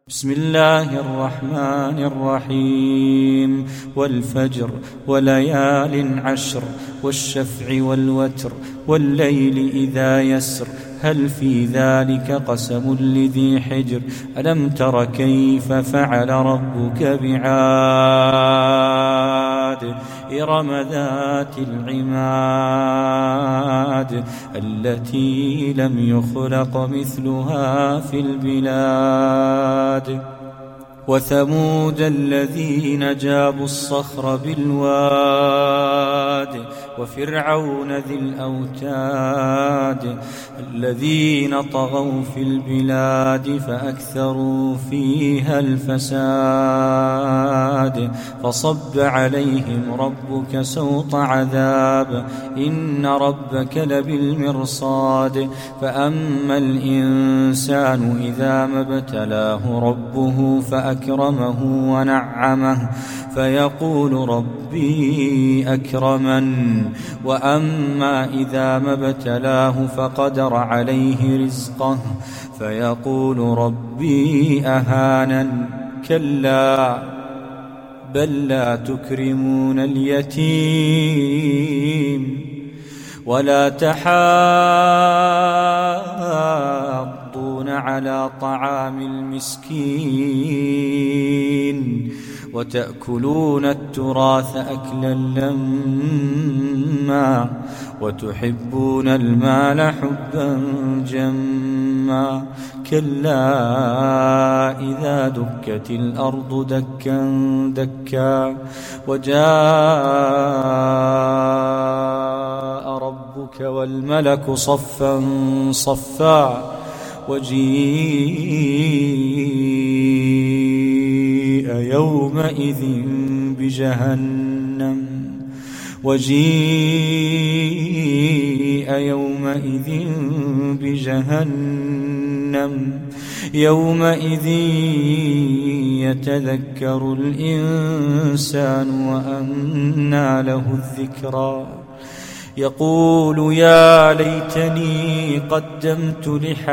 بسم الله الرحمن الرحيم والفجر وليال عشر والشفع والوتر والليل إذا يسر هل في ذلك قسم لذي حجر ألم تر كيف فعل ربك بعاد إرم ذات العماد التي لم يخلق مثلها في البلاد وثمود الذين جابوا الصخر بالواد وفرعون ذي الأوتاد الذين طغوا في البلاد فأكثروا فيها الفساد فصب عليهم ربك سوط عذاب إن ربك لبالمرصاد فأما الإنسان إذا ما ابتلاه ربه فأكرمه ونعمه فيقول ربي أكرمن وأما إذا ما ابتلاه فقدر عليه رزقه فيقول ربي أهانن كلا بل لا تكرمون اليتيم ولا تحاضون على طعام المسكين وتأكلون التراث أكلا لما وتحبون المال حبا جما كلا إذا دكت الأرض دكا دكا وجاء ربك والملك صفا صفا وجيء يومئذ بجهنم يومئذ يتذكر الإنسان وأنى له الذكرى يقول يا ليتني قدمت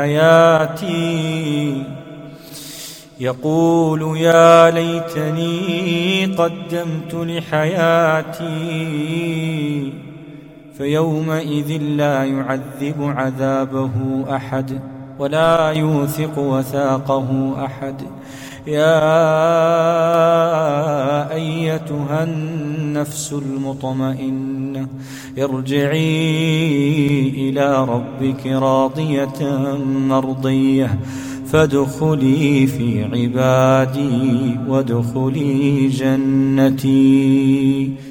لحياتي فيومئذ لا يعذب عذابه أحد ولا يوثق وثاقه أحد يا أيتها النفس المطمئنة ارجعي إلى ربك راضية مرضية فادخلي في عبادي وادخلي جنتي.